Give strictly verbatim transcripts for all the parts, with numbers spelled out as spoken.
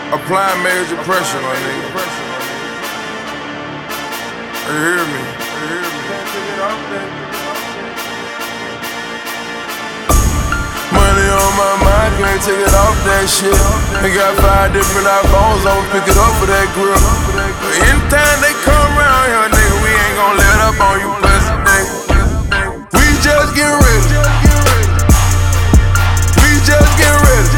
Apply major pressure, my nigga. You hear me? You hear me? Money on my mind, can't take it off that shit. They got five different iPhones, I'ma pick it up for that grip. But anytime they come around here, nigga, we ain't gon' let up on you, pussy, nigga. We just get ready. We just get ready.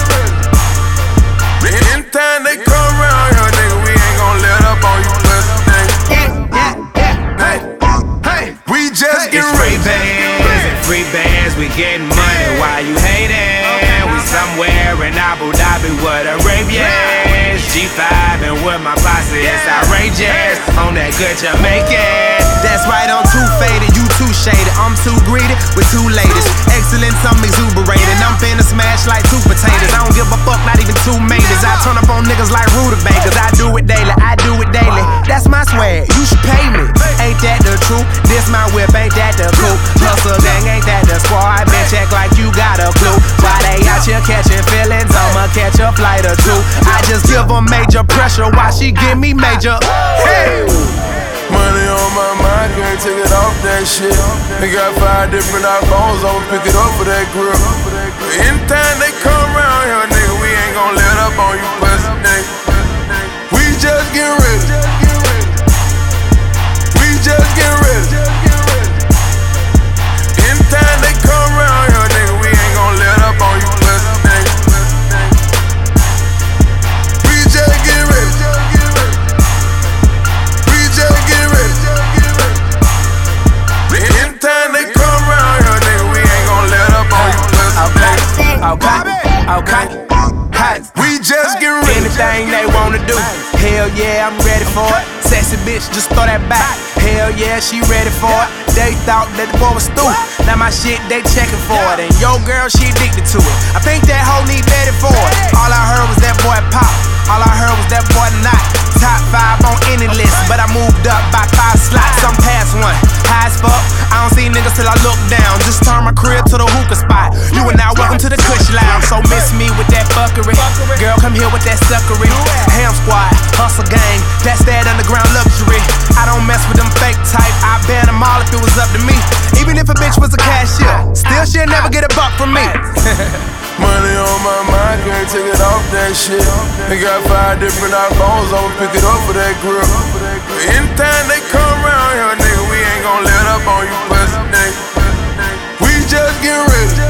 Anytime they come around here, nigga, we ain't gon' let up on you, pussy, nigga. Yeah, yeah, Hey, hey, we just get it's ready. free bands and free bands, we getting money while you hating. We somewhere in Abu Dhabi with Arabians, G five and with my posse, it's outrageous. On that good Jamaican, that's right, I'm too faded, you too shaded. I'm too greedy with two ladies, excellence, I'm exuberated. I'm finna smash like two potatoes. I don't give a fuck, not even two maters. I turn up on niggas like rutabagas. I do it daily, I do it daily. That's my swag, you should pay me. Ain't that the truth? This my whip, ain't that the coupe? Hustle gang, ain't that the squad? Bitch, act like you got a clue. Why they out here catching feelings? I'ma catch a flight or two. I just give them major pressure while she give me major. Hey! Money on my mind, can't take it off that shit. They got five different iPhones, I'ma pick it up for that grip. But anytime they come around here, nigga, we ain't gon' let up on you, pussy, nigga. We just get ready. We just get ready. Anytime they come around here, nigga, we ain't gon' let up on you, pussy, nigga. We just get ready. We just get ready. Anytime they come around here, nigga, we ain't gon' let up on you, pussy, nigga. Okay, okay, hey. We just get ready. Anything they wanna do, hell yeah, I'm ready for it. Sexy bitch, just throw that back. Hell yeah, she ready for it. They thought that the boy was stupid. Now my shit, they checking for it. And yo girl, she addicted to it. I think that hoe need better for it. All I heard was that boy pop. All I heard was that boy not top five on any list. But I moved up by five slots. I'm past one, high as fuck. I don't see niggas till I look down. Just turn my crib to the hookah spot. You are now welcome to the Kush Lounge. So miss me with that fuckery. Girl, come here with that suckery. Ham squad, hustle gang, that's that underground luxury. I don't mess with them fake type. I ban them all if it was up to me. Even if a bitch was a cashier, still she'll never get a buck from me. Money on my mind, can't take it off that shit. They got five different iPhones, I'ma pick it up for that grip. But anytime they come around here, nigga, we ain't gon' let up on you, pussy, nigga. We just get ready.